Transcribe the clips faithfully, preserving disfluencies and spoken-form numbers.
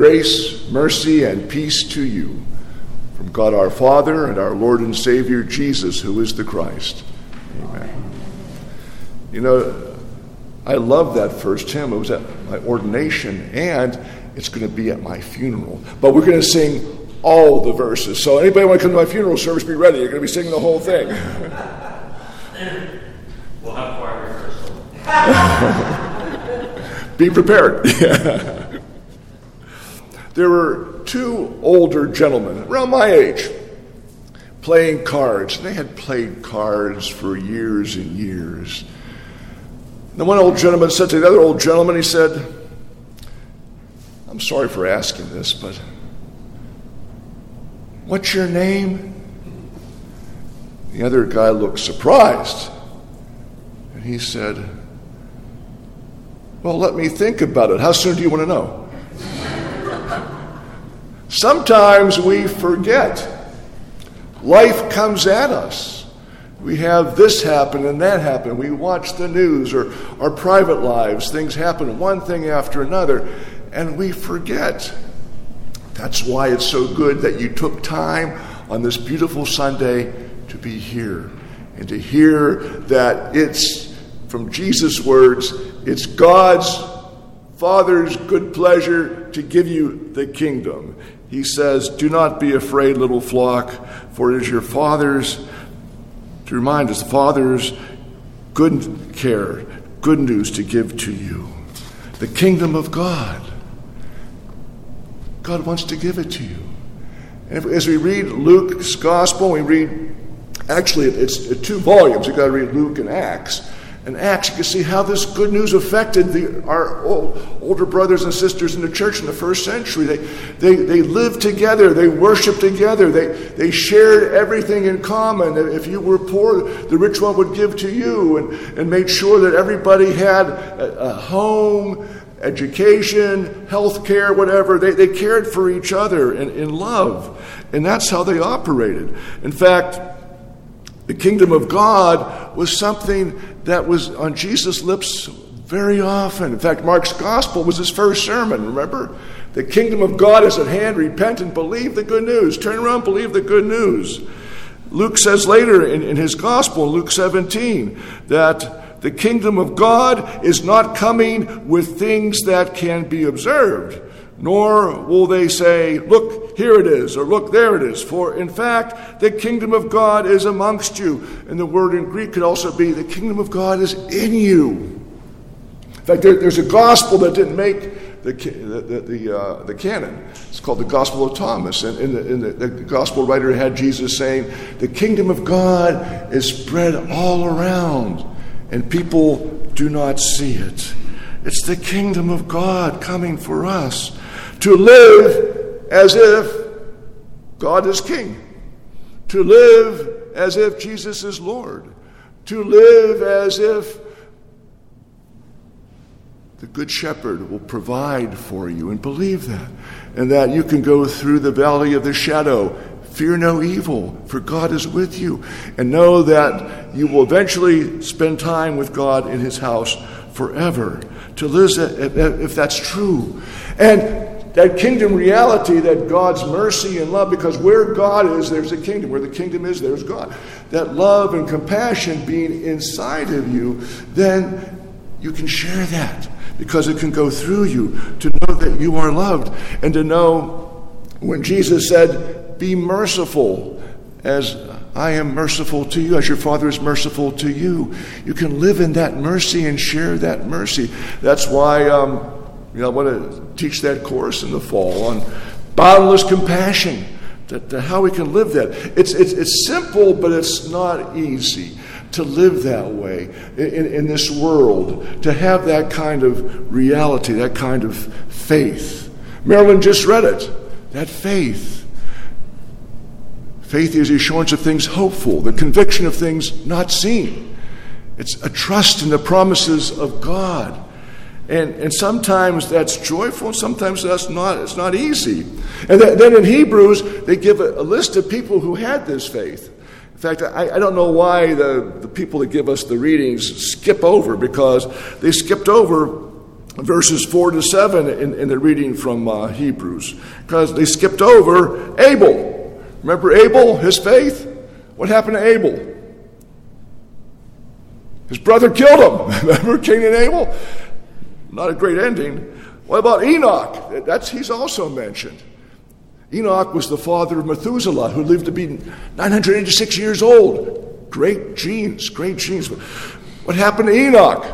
Grace, mercy, and peace to you from God our Father and our Lord and Savior Jesus, who is the Christ. Amen. You know, I love that first hymn. It was at my ordination, and it's going to be at my funeral. But we're going to sing all the verses. So anybody want to come to my funeral service, be ready. You're going to be singing the whole thing. We'll have choir rehearsal. Be prepared. There were two older gentlemen around my age playing cards. They had played cards for years and years. The one old gentleman said to the other old gentleman, he said, "I'm sorry for asking this, but what's your name?" The other guy looked surprised. And he said, "Well, let me think about it. How soon do you want to know?" Sometimes we forget. Life comes at us. We have this happen and that happen. We watch the news or our private lives. Things happen, one thing after another, and we forget. That's why it's so good that you took time on this beautiful Sunday to be here and to hear that it's, from Jesus' words, it's God's Father's good pleasure to give you the kingdom. He says, "Do not be afraid, little flock, for it is your Father's," to remind us, Father's good care, good news to give to you. The kingdom of God. God wants to give it to you. And as we read Luke's gospel, we read, actually it's two volumes. You've got to read Luke and Acts. And Acts, you can see how this good news affected the, our old, older brothers and sisters in the church in the first century. They, they, they lived together. They worshiped together. They, they shared everything in common. If you were poor, the rich one would give to you, and, and made sure that everybody had a, a home, education, health care, whatever. They, they cared for each other in, in love. And that's how they operated. In fact, the kingdom of God was something that was on Jesus' lips very often. In fact, Mark's gospel was his first sermon, remember? The kingdom of God is at hand. Repent and believe the good news. Turn around, believe the good news. Luke says later in, in his gospel, Luke seventeen, that the kingdom of God is not coming with things that can be observed, nor will they say, "Look, here it is," or "Look, there it is." For in fact, the kingdom of God is amongst you. And the word in Greek could also be, the kingdom of God is in you. In fact, there, there's a gospel that didn't make the the the, uh, the canon. It's called the Gospel of Thomas. And in the, in the, the gospel writer had Jesus saying, the kingdom of God is spread all around, and people do not see it. It's the kingdom of God coming for us. To live as if God is king. To live as if Jesus is Lord. To live as if the good shepherd will provide for you, and believe that. And that you can go through the valley of the shadow. Fear no evil, for God is with you. And know that you will eventually spend time with God in his house forever. To live, if that's true. And that kingdom reality, that God's mercy and love, because where God is, there's a kingdom. Where the kingdom is, there's God. That love and compassion being inside of you, then you can share that, because it can go through you, to know that you are loved. And to know when Jesus said, "Be merciful as I am merciful to you, as your Father is merciful to you." You can live in that mercy and share that mercy. That's why um, you know, I want to teach that course in the fall on boundless compassion, that, that how we can live that. It's, it's, it's simple, but it's not easy to live that way in, in this world, to have that kind of reality, that kind of faith. Marilyn just read it, that faith. Faith is the assurance of things hoped for, the conviction of things not seen. It's a trust in the promises of God. And, and sometimes that's joyful, and sometimes that's not. It's not easy. And th- then in Hebrews, they give a, a list of people who had this faith. In fact, I, I don't know why the, the people that give us the readings skip over, because they skipped over verses four to seven in, in the reading from uh, Hebrews, because they skipped over Abel. Remember Abel, his faith? What happened to Abel? His brother killed him. Remember Cain and Abel? Not a great ending. What about Enoch? That's he's also mentioned. Enoch was the father of Methuselah, who lived to be nine hundred eighty-six years old. Great genes, great genes. What happened to Enoch?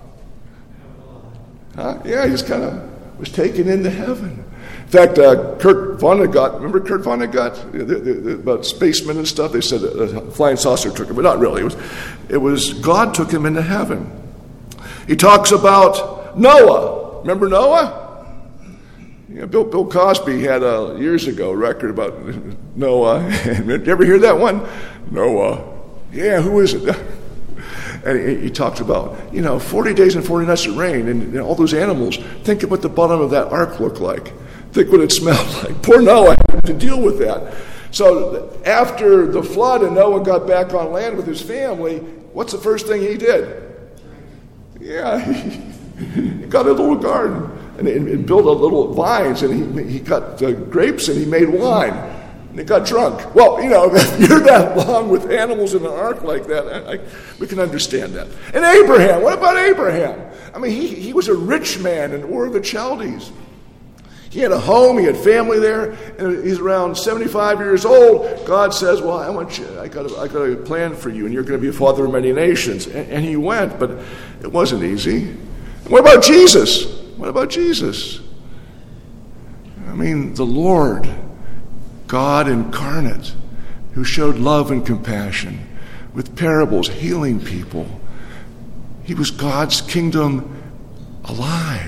Huh? Yeah, he's kind of was taken into heaven. In fact, uh, Kurt Vonnegut, remember Kurt Vonnegut? The, the, the, about spacemen and stuff? They said a flying saucer took him, but not really. It was, it was God took him into heaven. He talks about Noah. Remember Noah? You know, Bill, Bill Cosby had a, years ago, a record about Noah. Did you ever hear that one? Noah. Yeah, who is it? And he, he talks about, you know, forty days and forty nights of rain, and, and all those animals. Think of what the bottom of that ark looked like. Think what it smelled like. Poor Noah had to deal with that. So after the flood and Noah got back on land with his family, what's the first thing he did? Yeah, he, he got a little garden and, and, and built a little vines, and he, he cut uh, grapes and he made wine. And he got drunk. Well, you know, if you're that long with animals in an ark like that, I, I, we can understand that. And Abraham, what about Abraham? I mean, he, he was a rich man in Ur of the Chaldees. He had a home, he had family there, and he's around seventy-five years old. God says, well, I want you, I got a, I got a plan for you, and you're going to be a father of many nations. And, and he went, but it wasn't easy. And what about Jesus? What about Jesus? I mean, the Lord, God incarnate, who showed love and compassion with parables, healing people. He was God's kingdom alive.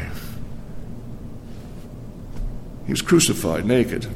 He was crucified naked.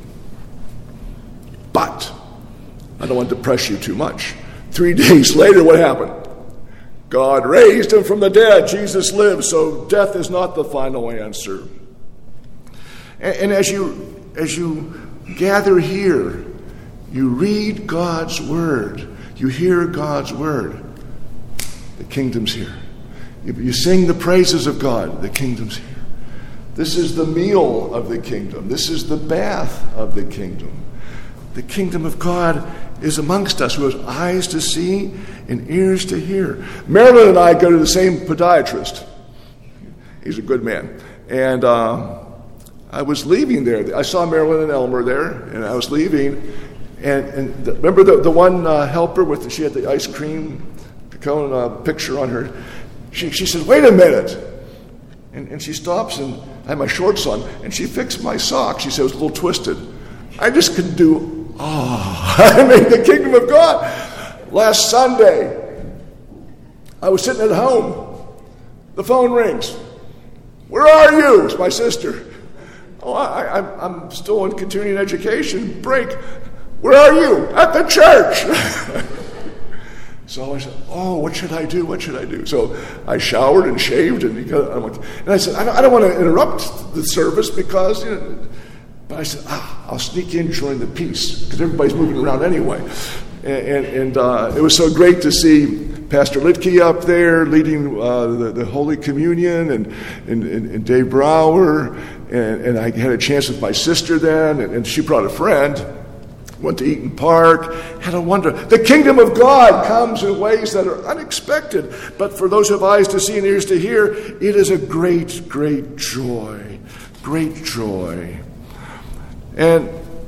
But, I don't want to press you too much. Three days later, what happened? God raised him from the dead. Jesus lived, so death is not the final answer. And, and as you as you gather here, you read God's word, you hear God's word, the kingdom's here. You, you sing the praises of God, the kingdom's here. This is the meal of the kingdom. This is the bath of the kingdom. The kingdom of God is amongst us, who has eyes to see and ears to hear. Marilyn and I go to the same podiatrist. He's a good man. And uh, I was leaving there. I saw Marilyn and Elmer there, and I was leaving. And, and the, remember the, the one uh, helper with the, she had the ice cream cone uh, picture on her. She, she said, wait a minute. And, and she stops, and I had my shorts on, and she fixed my sock. She said it was a little twisted. I just couldn't do, oh, I mean, the kingdom of God. Last Sunday, I was sitting at home. The phone rings. Where are you? It's my sister. Oh, I, I, I'm still in continuing education. Break. Where are you? At the church. So I said, oh, what should I do? What should I do? So I showered and shaved, and, because, and I said, I don't, I don't want to interrupt the service because, you know, but I said, ah, I'll sneak in during the peace because everybody's moving around anyway. And, and, and uh, it was so great to see Pastor Litke up there leading uh, the, the Holy Communion, and, and, and, and Dave Brower, and, and I had a chance with my sister then, and, and she brought a friend. Went to Eaton Park, had a wonder. The kingdom of God comes in ways that are unexpected, but for those who have eyes to see and ears to hear, it is a great, great joy. Great joy. And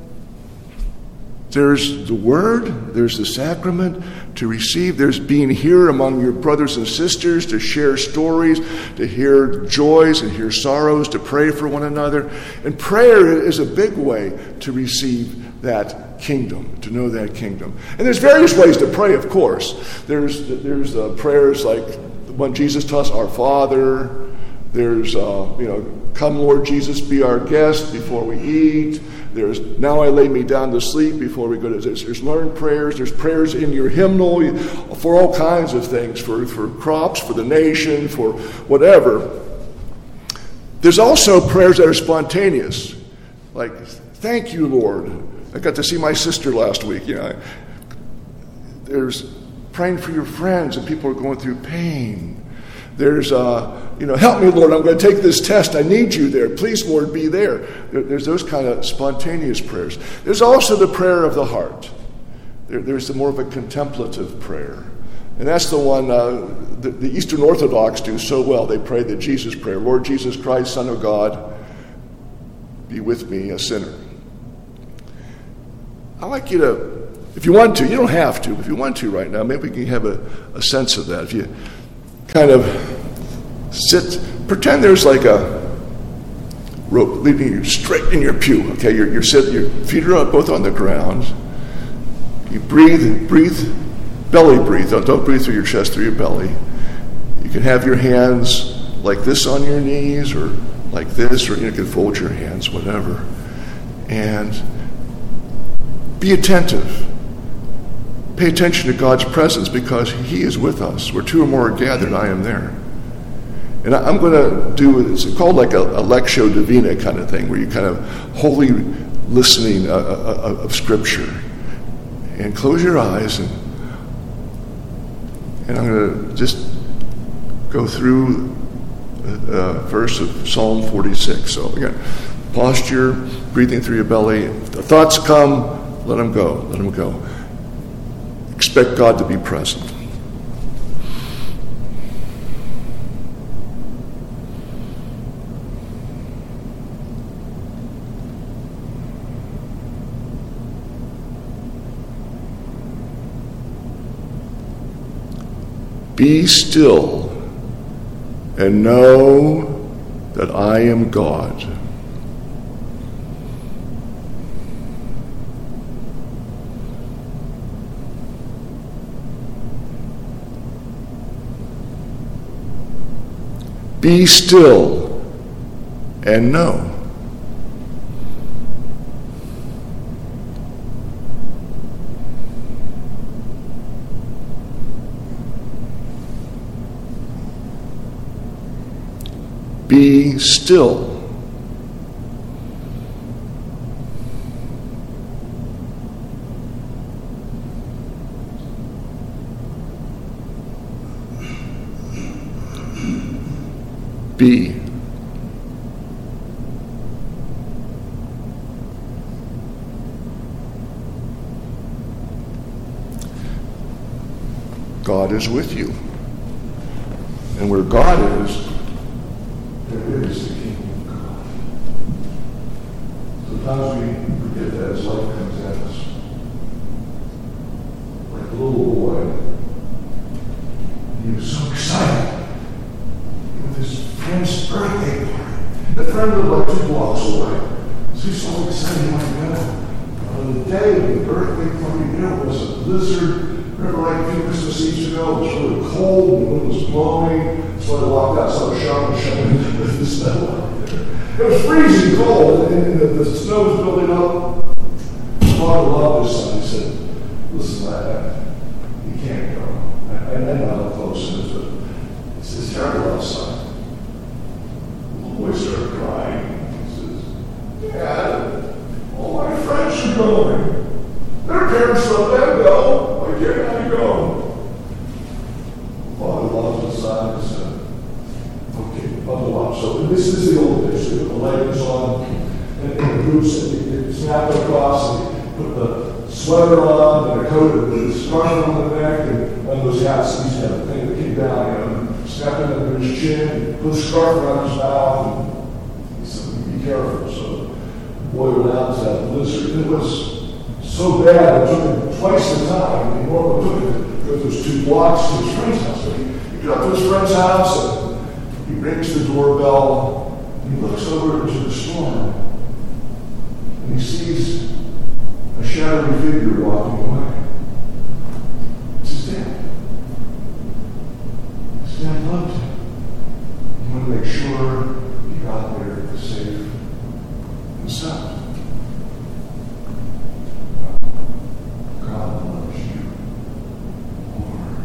there's the word, there's the sacrament to receive, there's being here among your brothers and sisters, to share stories, to hear joys and hear sorrows, to pray for one another. And prayer is a big way to receive that kingdom, to know that kingdom. And there's various ways to pray, of course. There's there's uh, prayers like the one Jesus taught us, Our Father. There's, uh, you know, come Lord Jesus, be our guest before we eat. There's, now I lay me down to sleep before we go to, there's, there's learned prayers. There's prayers in your hymnal for all kinds of things, for, for crops, for the nation, for whatever. There's also prayers that are spontaneous, like, thank you, Lord. I got to see my sister last week. You know, there's praying for your friends and people are going through pain. There's, uh, you know, help me, Lord, I'm going to take this test. I need you there. Please, Lord, be there. there there's those kind of spontaneous prayers. There's also the prayer of the heart. There, there's the more of a contemplative prayer. And that's the one uh, the, the Eastern Orthodox do so well. They pray the Jesus prayer. Lord Jesus Christ, Son of God, be with me, a sinner. I'd like you to, if you want to, you don't have to, but if you want to right now, maybe we can have a, a sense of that. If you kind of sit, pretend there's like a rope leading you straight in your pew. Okay, you're, you're sitting, your feet are both on the ground. You breathe and breathe, belly breathe. Don't, don't breathe through your chest, through your belly. You can have your hands like this on your knees or like this, or you can fold your hands, whatever. And be attentive. Pay attention to God's presence because He is with us. Where two or more are gathered, I am there. And I'm going to do, it's called like a, a Lectio Divina kind of thing, where you kind of wholly listening uh, uh, of Scripture. And close your eyes, and, and I'm going to just go through a verse of Psalm forty-six. So again, posture, breathing through your belly. If the thoughts come, let them go, let them go. Expect God to be present. Be still and know that I am God. Be still and know. Be still. Be. God is with you. And where God is, there is the kingdom of God. Sometimes we forget that as life comes at us. Like a little boy, he was so excited with his friend's birthday party. The friend lived like two blocks away. So he's so excited he wanted to go. On the day of the birthday party, there was a blizzard. Remember, like a few Christmas Eves ago, it was really cold, the wind was blowing, so I walked outside the shop and shoved with the snow out there. It was freezing cold, and the, the snow was building up. Father loved his son. He said, listen, I, you can't go. I, I know how close it is, but it's, it's terrible outside. The little boy started crying. He says, Dad, all my friends are going. Their parents let them go. Why can't I go? Father lost his son and said, okay, bubble up. So this is the old days. They put the leggings on and, and the boots, and they snap it across, and they put the sweater on and a coat and the scarf on the neck, and one of those hats he used to have a thing that came down, you know, snap it under his chin, and put the scarf around his mouth, and he said, be careful. So the boy went out to that blizzard. It was so bad, it took him twice the time. He normally took him to go those two blocks to his friend's house. So he, he got to his friend's house, and he rings the doorbell, and he looks over into the storm, and he sees a shadowy figure walking away. It's his dad. His dad loved him. He wanted to make sure he got there safe and sound. God loves you more.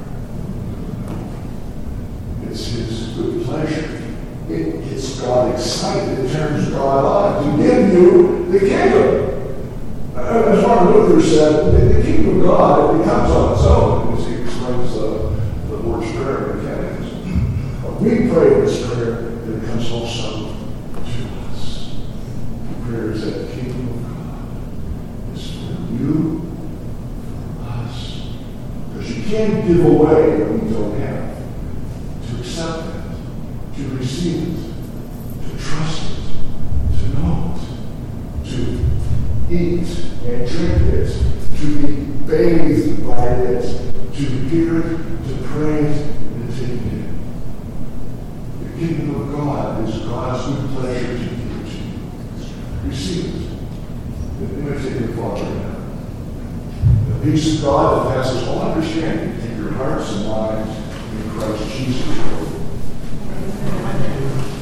It's His good pleasure. It gets God excited. It turns God on to give you the kingdom. As Martin Luther said, the kingdom of God, it comes on its own, as he explains uh, the Lord's Prayer in the Catechism. we pray this prayer, that it comes also to us. The prayer is that the kingdom of God is for you, for us. Because you can't give away what you don't have. To accept it, to receive it, to trust it, to know it, to eat and drink it, to be bathed by it, to hear it, to pray it, and to take it in. The kingdom of God is God's good pleasure to give to you. Receive it. And imitate your Father in heaven. The peace of God that passes all understanding in your hearts and minds in Christ Jesus. Amen.